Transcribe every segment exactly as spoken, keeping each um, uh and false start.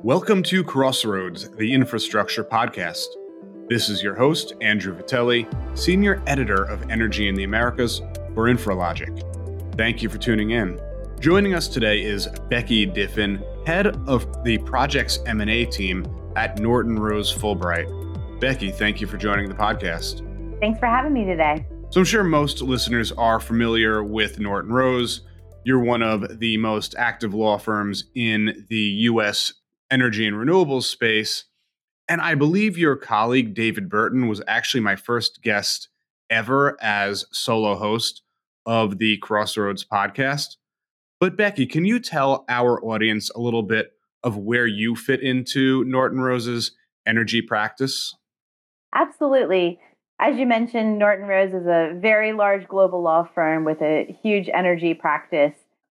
Welcome to Crossroads, the infrastructure podcast. This is your host, Andrew Vitelli, Senior Editor of Energy in the Americas for InfraLogic. Thank you for tuning in. Joining us today is Becky Diffin, head of the Projects M and A team at Norton Rose Fulbright. Becky, thank you for joining the podcast. Thanks for having me today. So I'm sure most listeners are familiar with Norton Rose. You're one of the most active law firms in the U S energy and renewables space. And I believe your colleague, David Burton, was actually my first guest ever as solo host of the Crossroads podcast. But Becky, can you tell our audience a little bit of where you fit into Norton Rose's energy practice? Absolutely. As you mentioned, Norton Rose is a very large global law firm with a huge energy practice.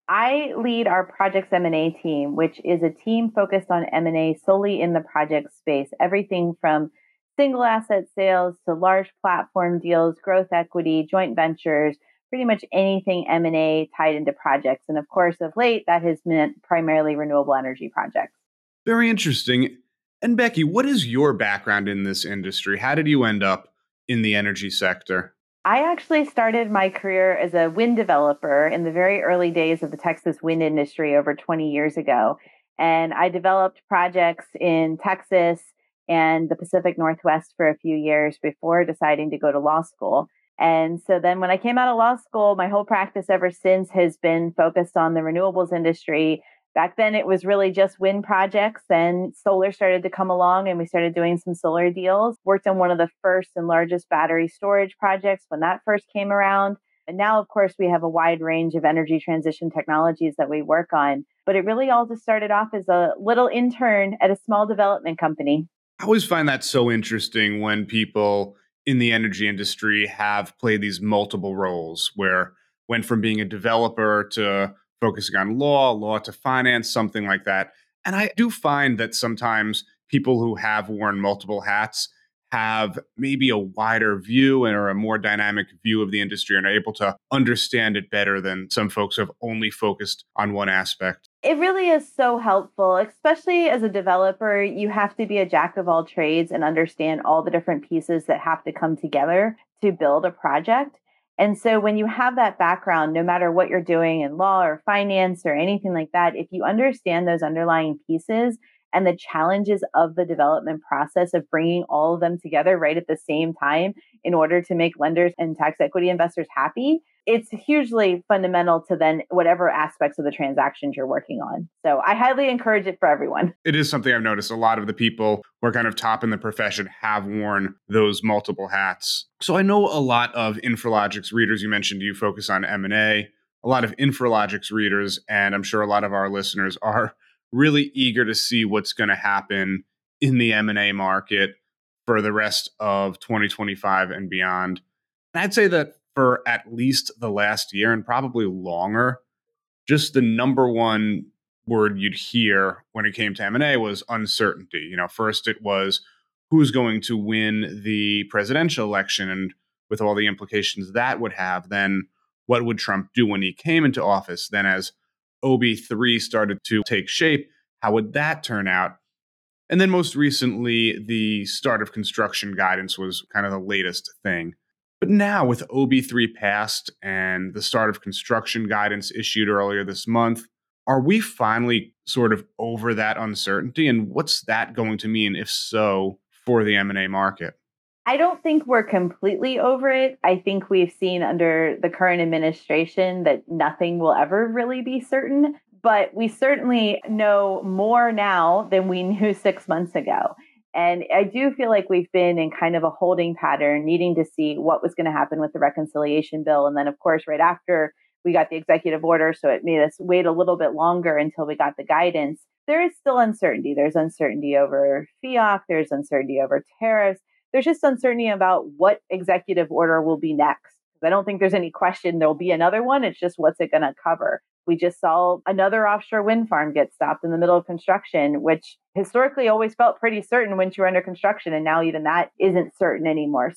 I lead our Projects M and A team, which is a team focused on M and A solely in the project space, everything from single asset sales to large platform deals, growth equity, joint ventures, pretty much anything M and A tied into projects. And of course, of late, that has meant primarily renewable energy projects. Very interesting. And Becky, what is your background in this industry? How did you end up in the energy sector? I actually started my career as a wind developer in the very early days of the Texas wind industry over twenty years ago. And I developed projects in Texas and the Pacific Northwest for a few years before deciding to go to law school. And so then when I came out of law school, my whole practice ever since has been focused on the renewables industry. Back then, it was really just wind projects, and solar started to come along, and we started doing some solar deals. Worked on one of the first and largest battery storage projects when that first came around. And now, of course, we have a wide range of energy transition technologies that we work on. But it really all just started off as a little intern at a small development company. I always find that so interesting when people in the energy industry have played these multiple roles, where went from being a developer to focusing on law, law to finance, something like that. And I do find that sometimes people who have worn multiple hats have maybe a wider view or a more dynamic view of the industry and are able to understand it better than some folks who have only focused on one aspect. It really is so helpful, especially as a developer. You have to be a jack of all trades and understand all the different pieces that have to come together to build a project. And so when you have that background, no matter what you're doing in law or finance or anything like that, if you understand those underlying pieces and the challenges of the development process of bringing all of them together right at the same time in order to make lenders and tax equity investors happy, it's hugely fundamental to then whatever aspects of the transactions you're working on. So I highly encourage it for everyone. It is something I've noticed. A lot of the people who are kind of top in the profession have worn those multiple hats. So I know a lot of InfraLogic's readers, you mentioned you focus on M and A, a lot of InfraLogic's readers, and I'm sure a lot of our listeners are really eager to see what's going to happen in the M and A market for the rest of twenty twenty-five and beyond. And I'd say that for at least the last year and probably longer, just the number one word you'd hear when it came to M and A was uncertainty. You know, first it was who's going to win the presidential election and with all the implications that would have, then what would Trump do when he came into office? Then as O B three started to take shape, how would that turn out? And then most recently, the start of construction guidance was kind of the latest thing. But now with O B three passed and the start of construction guidance issued earlier this month, are we finally sort of over that uncertainty? And what's that going to mean, if so, for the M and A market? I don't think we're completely over it. I think we've seen under the current administration that nothing will ever really be certain. But we certainly know more now than we knew six months ago. And I do feel like we've been in kind of a holding pattern, needing to see what was going to happen with the reconciliation bill. And then, of course, right after we got the executive order, so it made us wait a little bit longer until we got the guidance. There is still uncertainty. There's uncertainty over FEOC. There's uncertainty over tariffs. There's just uncertainty about what executive order will be next. I don't think there's any question there'll be another one. It's just what's it going to cover. We just saw another offshore wind farm get stopped in the middle of construction, which historically always felt pretty certain once you were under construction. And now even that isn't certain anymore. So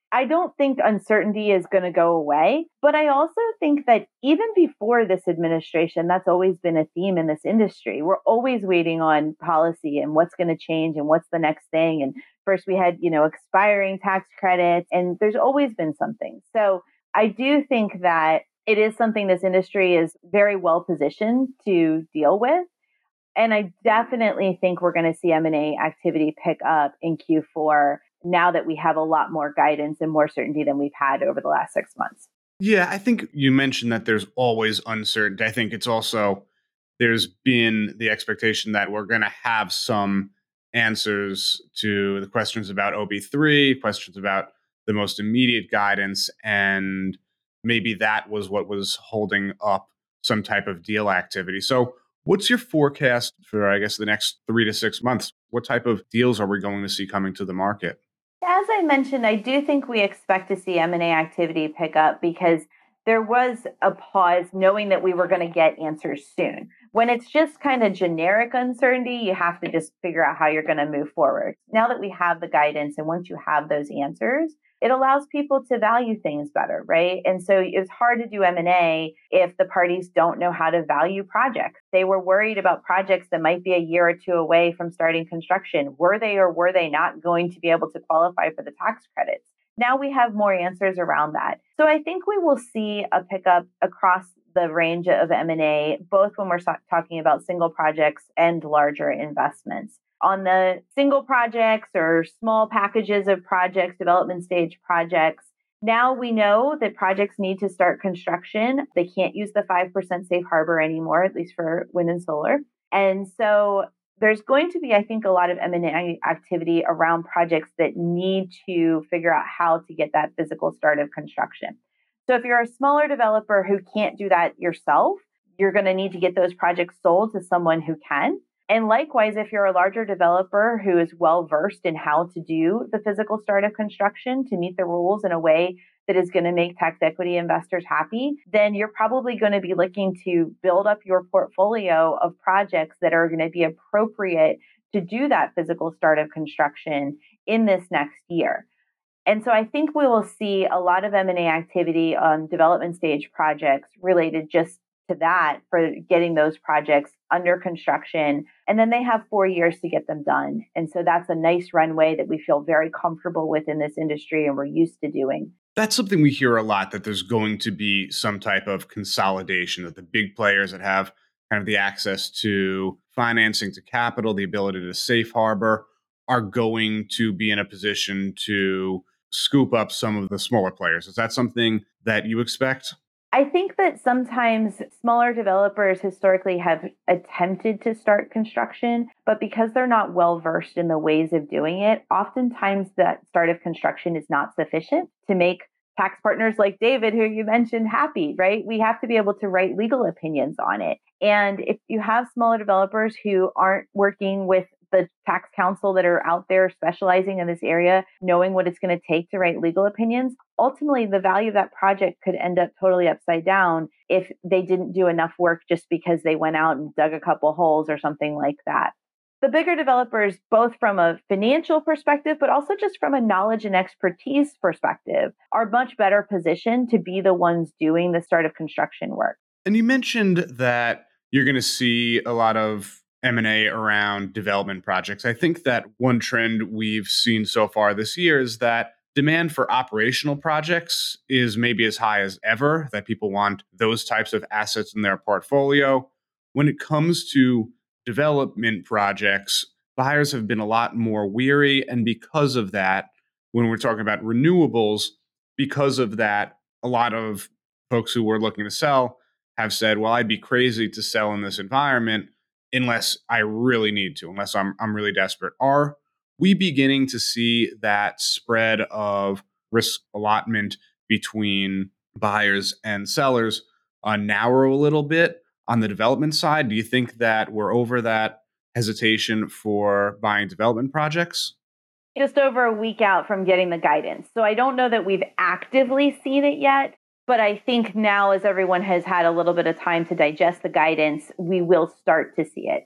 I don't think uncertainty is going to go away, but I also think that even before this administration, that's always been a theme in this industry. We're always waiting on policy and what's going to change and what's the next thing. And first we had, you know, expiring tax credits, and there's always been something. So I do think that it is something this industry is very well positioned to deal with. And I definitely think we're going to see M and A activity pick up in Q four now that we have a lot more guidance and more certainty than we've had over the last six months. Yeah, I think you mentioned that there's always uncertainty. I think it's also there's been the expectation that we're going to have some answers to the questions about O B three, questions about the most immediate guidance, and maybe that was what was holding up some type of deal activity. So, what's your forecast for, I guess, the next three to six months? What type of deals are we going to see coming to the market? As I mentioned, I do think we expect to see M and A activity pick up because there was a pause knowing that we were going to get answers soon. When it's just kind of generic uncertainty, you have to just figure out how you're going to move forward. Now that we have the guidance and once you have those answers, it allows people to value things better, right? And so it's hard to do M and A if the parties don't know how to value projects. They were worried about projects that might be a year or two away from starting construction. Were they or were they not going to be able to qualify for the tax credits? Now we have more answers around that. So I think we will see a pickup across the range of M and A, both when we're talking about single projects and larger investments. On the single projects or small packages of projects, development stage projects, now we know that projects need to start construction. They can't use the five percent safe harbor anymore, at least for wind and solar. And so there's going to be, I think, a lot of M and A activity around projects that need to figure out how to get that physical start of construction. So if you're a smaller developer who can't do that yourself, you're going to need to get those projects sold to someone who can. And likewise, if you're a larger developer who is well versed in how to do the physical start of construction to meet the rules in a way that is going to make tax equity investors happy, then you're probably going to be looking to build up your portfolio of projects that are going to be appropriate to do that physical start of construction in this next year. And so I think we will see a lot of M and A activity on development stage projects related just to that for getting those projects under construction. And then they have four years to get them done. And so that's a nice runway that we feel very comfortable with in this industry and we're used to doing. That's something we hear a lot, that there's going to be some type of consolidation, that the big players that have kind of the access to financing, to capital, the ability to safe harbor, are going to be in a position to scoop up some of the smaller players. Is that something that you expect? I think that sometimes smaller developers historically have attempted to start construction, but because they're not well versed in the ways of doing it, oftentimes that start of construction is not sufficient to make tax partners like David, who you mentioned, happy, right? We have to be able to write legal opinions on it. And if you have smaller developers who aren't working with the tax counsel that are out there specializing in this area, knowing what it's going to take to write legal opinions, ultimately the value of that project could end up totally upside down if they didn't do enough work just because they went out and dug a couple holes or something like that. The bigger developers, both from a financial perspective, but also just from a knowledge and expertise perspective, are much better positioned to be the ones doing the start of construction work. And you mentioned that you're going to see a lot of M and A around development projects. I think that one trend we've seen so far this year is that demand for operational projects is maybe as high as ever, that people want those types of assets in their portfolio. When it comes to development projects, buyers have been a lot more weary. And because of that, when we're talking about renewables, because of that, a lot of folks who were looking to sell have said, well, I'd be crazy to sell in this environment unless I really need to, unless I'm I'm really desperate. Are we beginning to see that spread of risk allotment between buyers and sellers uh, narrow a little bit on the development side? Do you think that we're over that hesitation for buying development projects? Just over a week out from getting the guidance. So I don't know that we've actively seen it yet, but I think now, as everyone has had a little bit of time to digest the guidance, we will start to see it.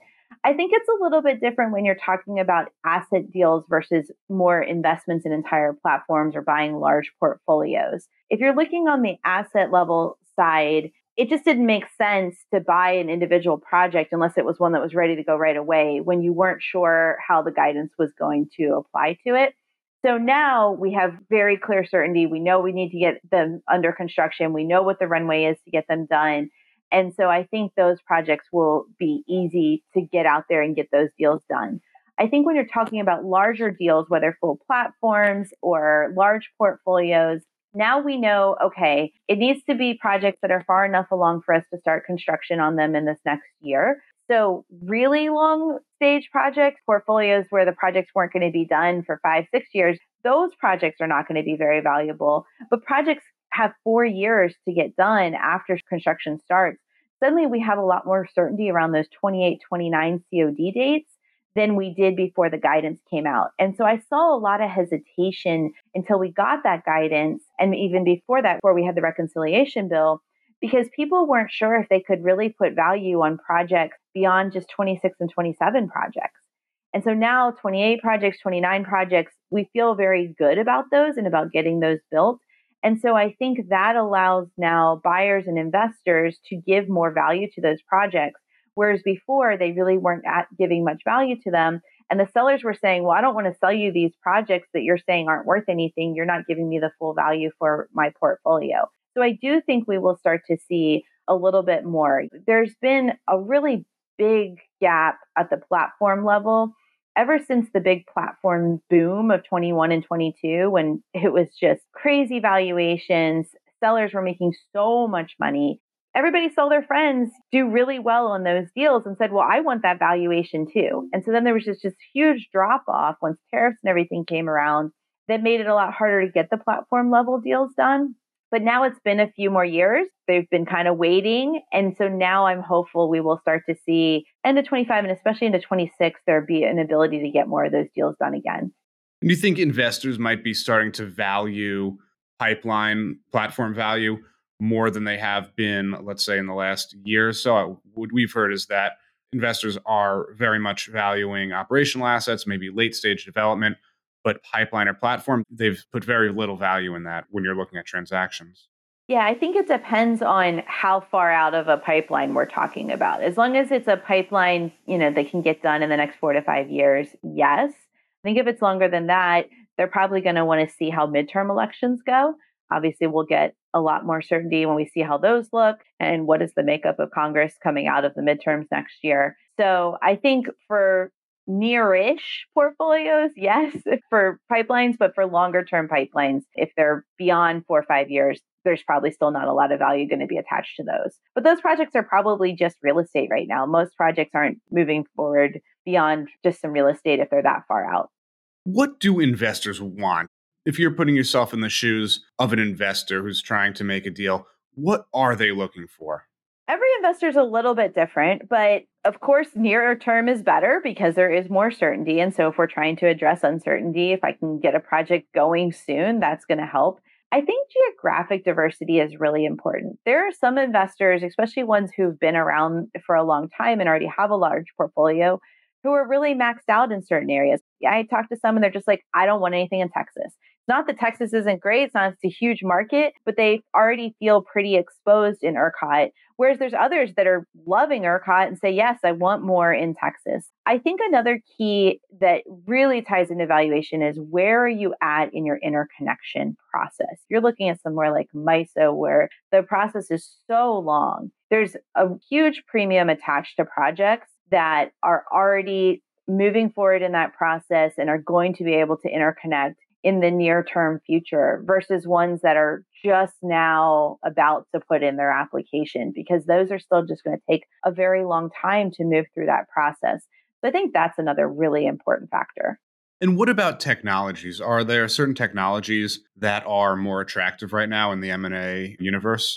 I think it's a little bit different when you're talking about asset deals versus more investments in entire platforms or buying large portfolios. If you're looking on the asset level side, it just didn't make sense to buy an individual project unless it was one that was ready to go right away when you weren't sure how the guidance was going to apply to it. So now we have very clear certainty. We know we need to get them under construction. We know what the runway is to get them done. And so I think those projects will be easy to get out there and get those deals done. I think when you're talking about larger deals, whether full platforms or large portfolios, now we know, okay, it needs to be projects that are far enough along for us to start construction on them in this next year. So really long stage projects, portfolios where the projects weren't going to be done for five, six years, those projects are not going to be very valuable. But projects have four years to get done after construction starts. Suddenly we have a lot more certainty around those twenty-eight, twenty-nine C O D dates than we did before the guidance came out. And so I saw a lot of hesitation until we got that guidance. And even before that, before we had the reconciliation bill, because people weren't sure if they could really put value on projects beyond just twenty-six and twenty-seven projects. And so now twenty-eight projects, twenty-nine projects, we feel very good about those and about getting those built. And so I think that allows now buyers and investors to give more value to those projects. Whereas before, they really weren't at giving much value to them. And the sellers were saying, well, I don't want to sell you these projects that you're saying aren't worth anything. You're not giving me the full value for my portfolio. So I do think we will start to see a little bit more. There's been a really big gap at the platform level ever since the big platform boom of twenty-one and twenty-two, when it was just crazy valuations. Sellers were making so much money. Everybody saw their friends do really well on those deals and said, well, I want that valuation too. And so then there was just this huge drop off once tariffs and everything came around that made it a lot harder to get the platform level deals done. But now it's been a few more years. They've been kind of waiting. And so now I'm hopeful we will start to see end of twenty-five and especially into twenty-six, there'll be an ability to get more of those deals done again. Do you think investors might be starting to value pipeline platform value more than they have been, let's say, in the last year or so? What we've heard is that investors are very much valuing operational assets, maybe late stage development, but pipeline or platform, they've put very little value in that when you're looking at transactions. Yeah, I think it depends on how far out of a pipeline we're talking about. As long as it's a pipeline, you know, that can get done in the next four to five years, yes. I think if it's longer than that, they're probably going to want to see how midterm elections go. Obviously, we'll get a lot more certainty when we see how those look and what is the makeup of Congress coming out of the midterms next year. So I think for near-ish portfolios, yes, for pipelines, but for longer term pipelines, if they're beyond four or five years, there's probably still not a lot of value going to be attached to those. But those projects are probably just real estate right now. Most projects aren't moving forward beyond just some real estate if they're that far out. What do investors want? If you're putting yourself in the shoes of an investor who's trying to make a deal, what are they looking for? Every investor is a little bit different, but of course, nearer term is better because there is more certainty. And so if we're trying to address uncertainty, if I can get a project going soon, that's going to help. I think geographic diversity is really important. There are some investors, especially ones who've been around for a long time and already have a large portfolio, who are really maxed out in certain areas. I talked to some and they're just like, I don't want anything in Texas. It's not that Texas isn't great. It's not, it's a huge market, but they already feel pretty exposed in ERCOT. Whereas there's others that are loving ERCOT and say, yes, I want more in Texas. I think another key that really ties into valuation is where are you at in your interconnection process? You're looking at somewhere like MISO where the process is so long. There's a huge premium attached to projects that are already moving forward in that process and are going to be able to interconnect in the near term future versus ones that are just now about to put in their application, because those are still just going to take a very long time to move through that process. So I think that's another really important factor. And what about technologies? Are there certain technologies that are more attractive right now in the M and A universe?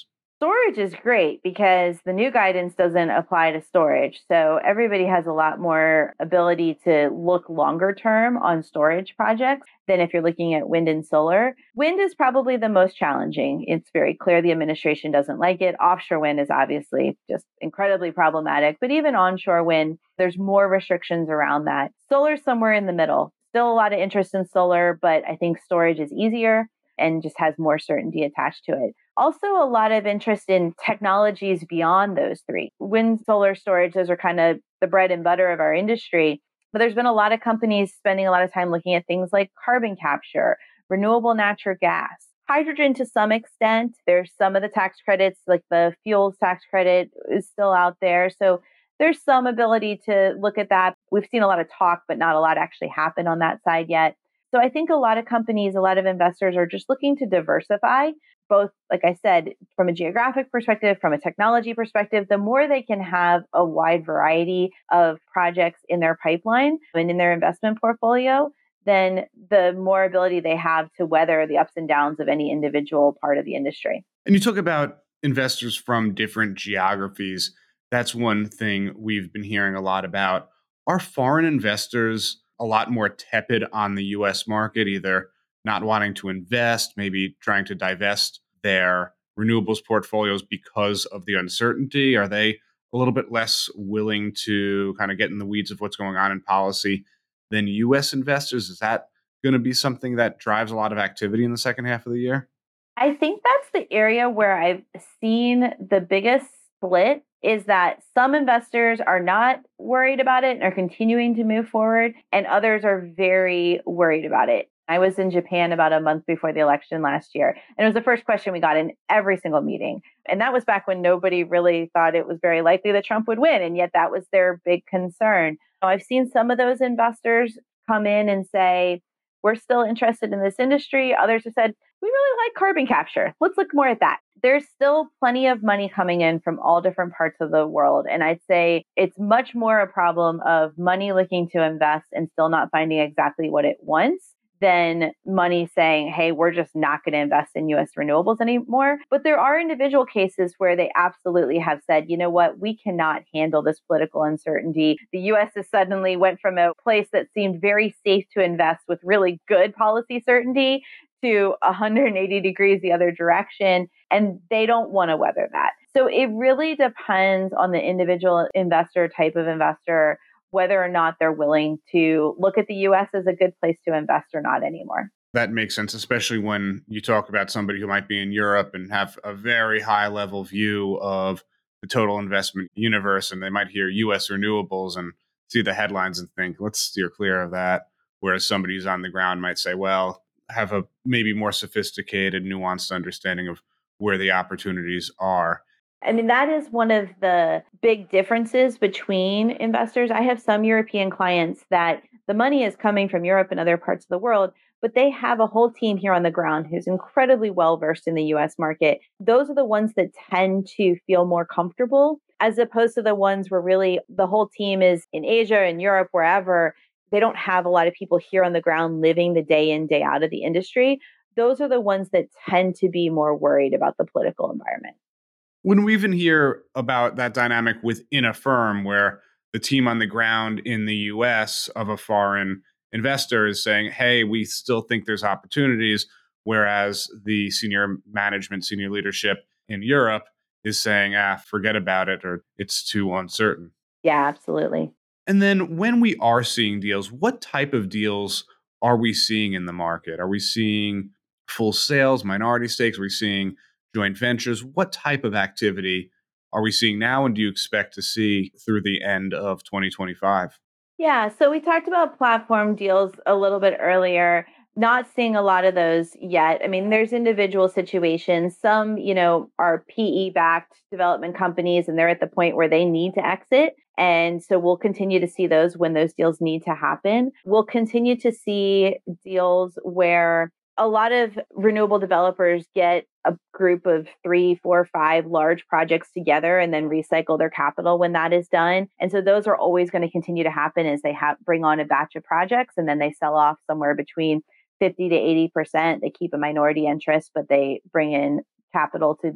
storage is great because the new guidance doesn't apply to storage. So everybody has a lot more ability to look longer term on storage projects than if you're looking at wind and solar. Wind is probably the most challenging. It's very clear the administration doesn't like it. Offshore wind is obviously just incredibly problematic, but even onshore wind, there's more restrictions around that. Solar's somewhere in the middle. Still a lot of interest in solar, but I think storage is easier and just has more certainty attached to it. Also, a lot of interest in technologies beyond those three. Wind, solar, storage, those are kind of the bread and butter of our industry. But there's been a lot of companies spending a lot of time looking at things like carbon capture, renewable natural gas, hydrogen to some extent. There's some of the tax credits, like the fuels tax credit is still out there. So there's some ability to look at that. We've seen a lot of talk, but not a lot actually happen on that side yet. So I think a lot of companies, a lot of investors are just looking to diversify, both, like I said, from a geographic perspective, from a technology perspective. The more they can have a wide variety of projects in their pipeline and in their investment portfolio, then the more ability they have to weather the ups and downs of any individual part of the industry. And you talk about investors from different geographies. That's one thing we've been hearing a lot about. Are foreign investors a lot more tepid on the U S market, either not wanting to invest, maybe trying to divest their renewables portfolios because of the uncertainty? Are they a little bit less willing to kind of get in the weeds of what's going on in policy than U S investors? Is that going to be something that drives a lot of activity in the second half of the year? I think that's the area where I've seen the biggest split is that some investors are not worried about it and are continuing to move forward, and others are very worried about it. I was in Japan about a month before the election last year, and it was the first question we got in every single meeting. And that was back when nobody really thought it was very likely that Trump would win, and yet that was their big concern. Now, I've seen some of those investors come in and say, we're still interested in this industry. Others have said, we really like carbon capture. Let's look more at that. There's still plenty of money coming in from all different parts of the world. And I'd say it's much more a problem of money looking to invest and still not finding exactly what it wants than money saying, hey, we're just not going to invest in U S renewables anymore. But there are individual cases where they absolutely have said, you know what, we cannot handle this political uncertainty. The U S has suddenly went from a place that seemed very safe to invest with really good policy certainty to one hundred eighty degrees the other direction, and they don't want to weather that. So it really depends on the individual investor, type of investor, whether or not they're willing to look at the U S as a good place to invest or not anymore. That makes sense, especially when you talk about somebody who might be in Europe and have a very high level view of the total investment universe, and they might hear U S renewables and see the headlines and think, let's steer clear of that. Whereas somebody who's on the ground might say, well, have a maybe more sophisticated, nuanced understanding of where the opportunities are. I mean, that is one of the big differences between investors. I have some European clients that the money is coming from Europe and other parts of the world, but they have a whole team here on the ground who's incredibly well versed in the U S market. Those are the ones that tend to feel more comfortable, as opposed to the ones where really the whole team is in Asia and Europe, wherever. They don't have a lot of people here on the ground living the day in, day out of the industry. Those are the ones that tend to be more worried about the political environment. When we even hear about that dynamic within a firm where the team on the ground in the U S of a foreign investor is saying, hey, we still think there's opportunities, whereas the senior management, senior leadership in Europe is saying, ah, forget about it, or it's too uncertain. Yeah, absolutely. And then when we are seeing deals, what type of deals are we seeing in the market? Are we seeing full sales, minority stakes? Are we seeing joint ventures? What type of activity are we seeing now, and do you expect to see through the end of twenty twenty-five? Yeah, so we talked about platform deals a little bit earlier. Not seeing a lot of those yet. I mean, there's individual situations. Some, you know, are P E-backed development companies, and they're at the point where they need to exit. And so we'll continue to see those when those deals need to happen. We'll continue to see deals where a lot of renewable developers get a group of three, four, five large projects together and then recycle their capital when that is done. And so those are always going to continue to happen as they have bring on a batch of projects and then they sell off somewhere between fifty to eighty percent. They keep a minority interest, but they bring in capital to then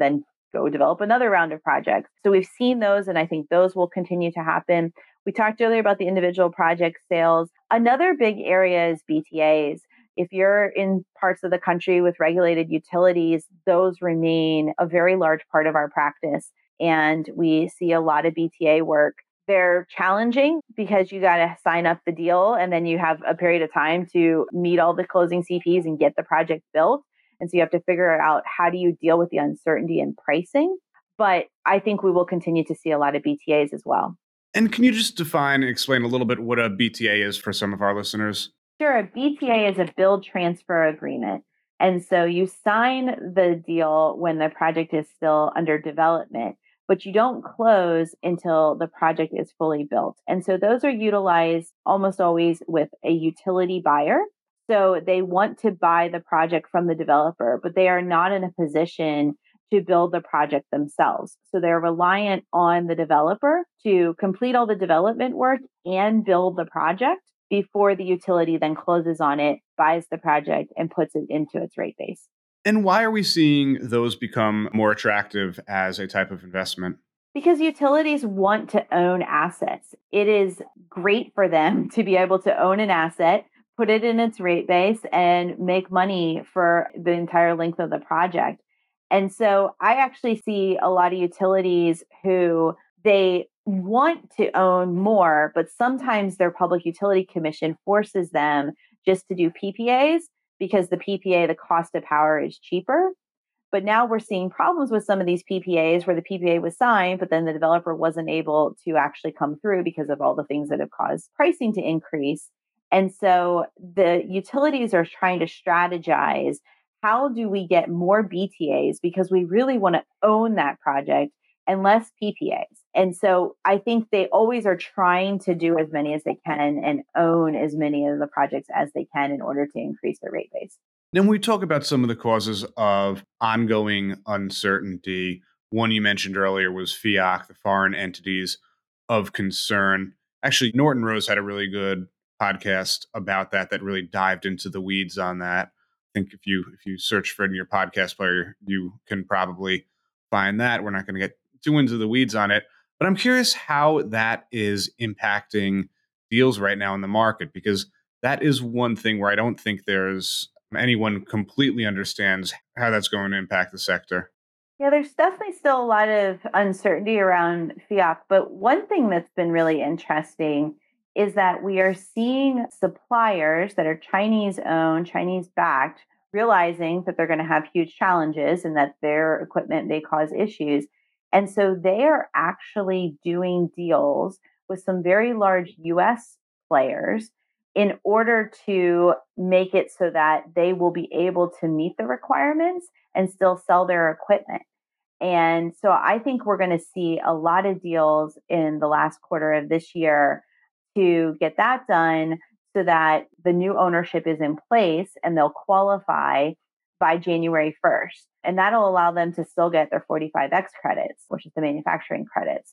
go develop another round of projects. So we've seen those, and I think those will continue to happen. We talked earlier about the individual project sales. Another big area is B T As. If you're in parts of the country with regulated utilities, those remain a very large part of our practice. And we see a lot of B T A work. They're challenging because you got to sign up the deal and then you have a period of time to meet all the closing C Ps and get the project built. And so you have to figure out how do you deal with the uncertainty in pricing. But I think we will continue to see a lot of B T As as well. And can you just define and explain a little bit what a B T A is for some of our listeners? Sure. A B T A is a build transfer agreement. And so you sign the deal when the project is still under development, but you don't close until the project is fully built. And so those are utilized almost always with a utility buyer. So they want to buy the project from the developer, but they are not in a position to build the project themselves. So they're reliant on the developer to complete all the development work and build the project before the utility then closes on it, buys the project, and puts it into its rate base. And why are we seeing those become more attractive as a type of investment? Because utilities want to own assets. It is great for them to be able to own an asset, put it in its rate base, and make money for the entire length of the project. And so I actually see a lot of utilities who they want to own more, but sometimes their Public Utility Commission forces them just to do P P As because the P P A, the cost of power is cheaper. But now we're seeing problems with some of these P P As where the P P A was signed, but then the developer wasn't able to actually come through because of all the things that have caused pricing to increase. And so the utilities are trying to strategize, how do we get more B T As because we really want to own that project and less P P As. And so I think they always are trying to do as many as they can and own as many of the projects as they can in order to increase their rate base. Then we talk about some of the causes of ongoing uncertainty. One you mentioned earlier was FEOC, the foreign entities of concern. Actually, Norton Rose had a really good podcast about that that really dived into the weeds on that. I think if you if you search for it in your podcast player, you can probably find that. We're not going to get too into the weeds on it, but I'm curious how that is impacting deals right now in the market, because that is one thing where I don't think there's anyone completely understands how that's going to impact the sector. Yeah, there's definitely still a lot of uncertainty around FEOC, but one thing that's been really interesting is that we are seeing suppliers that are Chinese owned, Chinese backed, realizing that they're going to have huge challenges and that their equipment may cause issues. And so they are actually doing deals with some very large U S players in order to make it so that they will be able to meet the requirements and still sell their equipment. And so I think we're going to see a lot of deals in the last quarter of this year to get that done so that the new ownership is in place and they'll qualify by January first. And that'll allow them to still get their forty-five X credits, which is the manufacturing credits.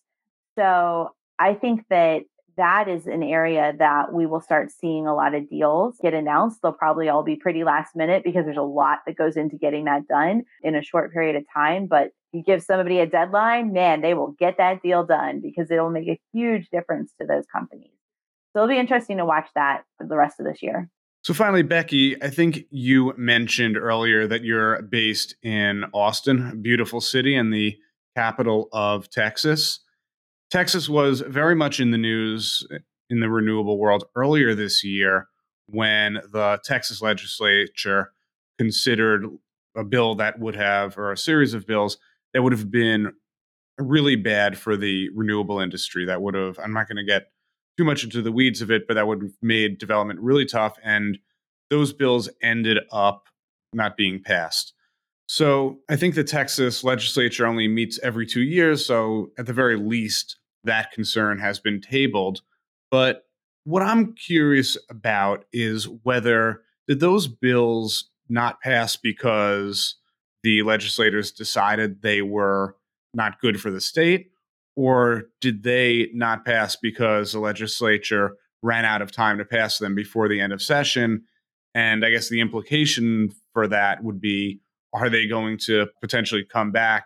So I think that that is an area that we will start seeing a lot of deals get announced. They'll probably all be pretty last minute because there's a lot that goes into getting that done in a short period of time. But you give somebody a deadline, man, they will get that deal done because it'll make a huge difference to those companies. So it'll be interesting to watch that for the rest of this year. So finally, Becky, I think you mentioned earlier that you're based in Austin, a beautiful city and the capital of Texas. Texas was very much in the news in the renewable world earlier this year when the Texas legislature considered a bill that would have, or a series of bills that would have been really bad for the renewable industry. That would have, I'm not going to get too much into the weeds of it, but that would have made development really tough. And those bills ended up not being passed. So I think the Texas legislature only meets every two years. So at the very least, that concern has been tabled. But what I'm curious about is whether did those bills not pass because the legislators decided they were not good for the state, or did they not pass because the legislature ran out of time to pass them before the end of session? And I guess the implication for that would be, are they going to potentially come back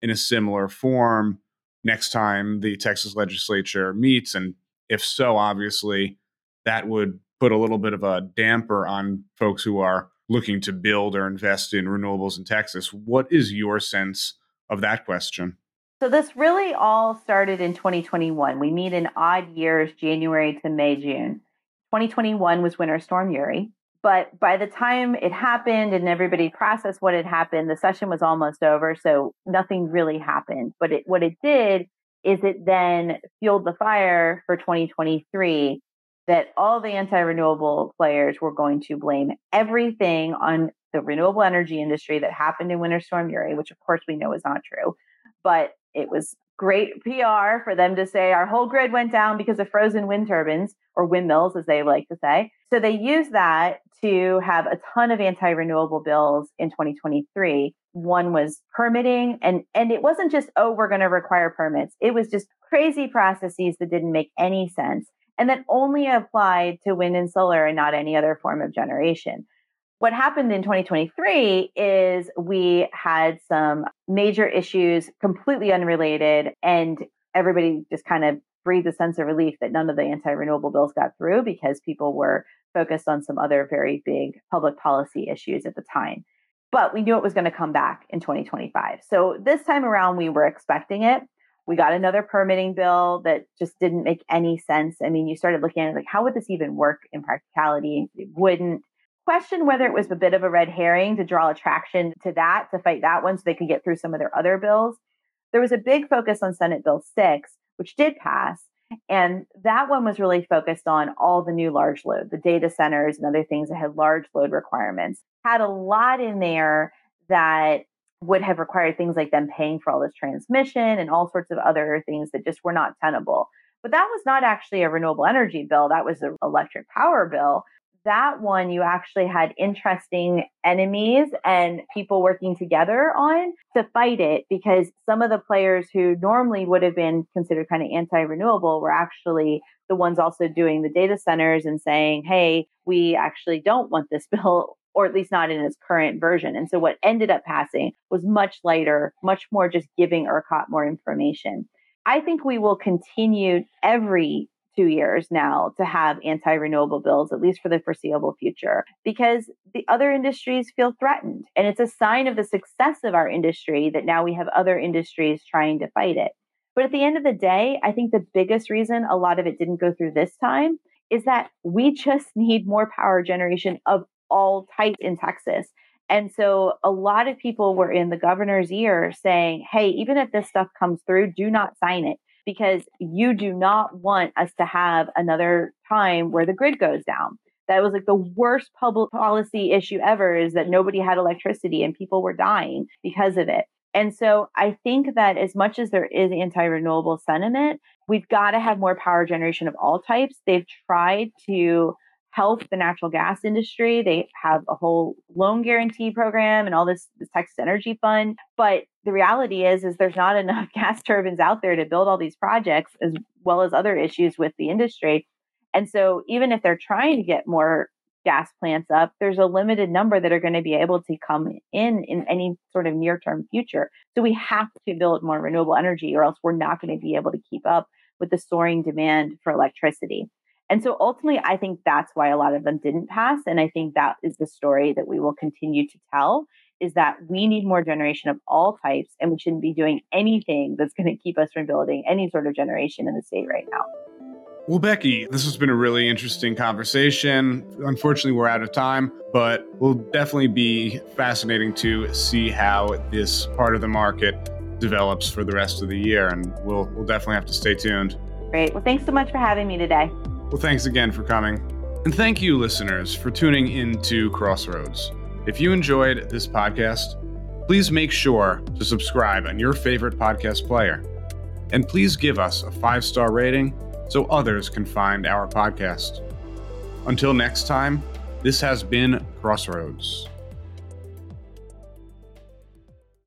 in a similar form next time the Texas legislature meets? And if so, obviously, that would put a little bit of a damper on folks who are looking to build or invest in renewables in Texas. What is your sense of that question? So this really all started in twenty twenty-one. We meet in odd years, January to May, June. twenty twenty-one was Winter Storm Uri. But by the time it happened and everybody processed what had happened, the session was almost over. So nothing really happened. But it, what it did is it then fueled the fire for twenty twenty-three that all the anti-renewable players were going to blame everything on the renewable energy industry that happened in Winter Storm Uri, which of course we know is not true. But it was great P R for them to say our whole grid went down because of frozen wind turbines, or windmills, as they like to say. So they used that to have a ton of anti-renewable bills in twenty twenty-three. One was permitting, and, and it wasn't just, oh, we're going to require permits. It was just crazy processes that didn't make any sense and that only applied to wind and solar and not any other form of generation. What happened in twenty twenty-three is we had some major issues completely unrelated, and everybody just kind of breathed a sense of relief that none of the anti-renewable bills got through because people were focused on some other very big public policy issues at the time. But we knew it was going to come back in twenty twenty-five. So this time around, we were expecting it. We got another permitting bill that just didn't make any sense. I mean, you started looking at it like, how would this even work in practicality? It wouldn't. Question whether it was a bit of a red herring to draw attraction to that, to fight that one so they could get through some of their other bills. There was a big focus on Senate Bill six, which did pass. And that one was really focused on all the new large load, the data centers and other things that had large load requirements. Had a lot in there that would have required things like them paying for all this transmission and all sorts of other things that just were not tenable. But that was not actually a renewable energy bill. That was an electric power bill. That one, you actually had interesting enemies and people working together on to fight it, because some of the players who normally would have been considered kind of anti-renewable were actually the ones also doing the data centers and saying, hey, we actually don't want this bill, or at least not in its current version. And so what ended up passing was much lighter, much more just giving ERCOT more information. I think we will continue every two years now to have anti-renewable bills, at least for the foreseeable future, because the other industries feel threatened. And it's a sign of the success of our industry that now we have other industries trying to fight it. But at the end of the day, I think the biggest reason a lot of it didn't go through this time is that we just need more power generation of all types in Texas. And so a lot of people were in the governor's ear saying, hey, even if this stuff comes through, do not sign it, because you do not want us to have another time where the grid goes down. That was like the worst public policy issue ever, is that nobody had electricity and people were dying because of it. And so I think that as much as there is anti-renewable sentiment, we've got to have more power generation of all types. They've tried to help the natural gas industry. They have a whole loan guarantee program and all this, this Texas Energy Fund. But the reality is, is there's not enough gas turbines out there to build all these projects, as well as other issues with the industry. And so even if they're trying to get more gas plants up, there's a limited number that are going to be able to come in in any sort of near-term future. So we have to build more renewable energy, or else we're not going to be able to keep up with the soaring demand for electricity. And so ultimately, I think that's why a lot of them didn't pass. And I think that is the story that we will continue to tell, is that we need more generation of all types, and we shouldn't be doing anything that's going to keep us from building any sort of generation in the state right now. Well, Becky, this has been a really interesting conversation. Unfortunately, we're out of time, but will definitely be fascinating to see how this part of the market develops for the rest of the year. And we'll, we'll definitely have to stay tuned. Great. Well, thanks so much for having me today. Well, thanks again for coming. And thank you, listeners, for tuning into Crossroads. If you enjoyed this podcast, please make sure to subscribe on your favorite podcast player. And please give us a five-star rating so others can find our podcast. Until next time, this has been Crossroads.